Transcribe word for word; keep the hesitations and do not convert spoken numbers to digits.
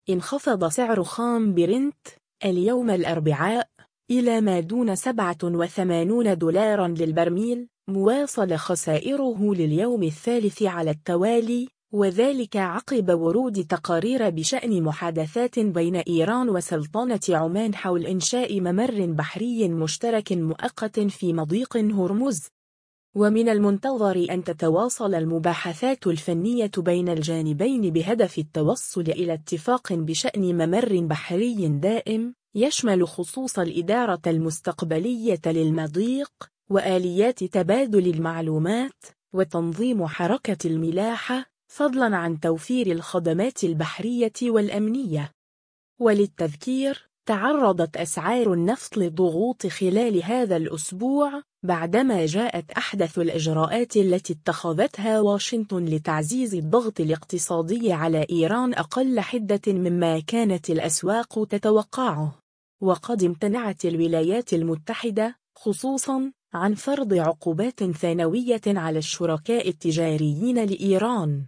انخفض سعر خام برنت اليوم الأربعاء إلى ما دون سبعة وثمانين دولارا للبرميل، مواصل خسائره لليوم الثالث على التوالي، وذلك عقب ورود تقارير بشأن محادثات بين إيران وسلطنة عمان حول إنشاء ممر بحري مشترك مؤقت في مضيق هرمز. ومن المنتظر أن تتواصل المباحثات الفنية بين الجانبين بهدف التوصل إلى اتفاق بشأن ممر بحري دائم يشمل خصوص الإدارة المستقبلية للمضيق وآليات تبادل المعلومات وتنظيم حركة الملاحة، فضلاً عن توفير الخدمات البحرية والأمنية. وللتذكير، تعرضت أسعار النفط للضغوط خلال هذا الأسبوع بعدما جاءت أحدث الإجراءات التي اتخذتها واشنطن لتعزيز الضغط الاقتصادي على إيران أقل حدة مما كانت الأسواق تتوقعه. وقد امتنعت الولايات المتحدة خصوصاً عن فرض عقوبات ثانوية على الشركاء التجاريين لإيران.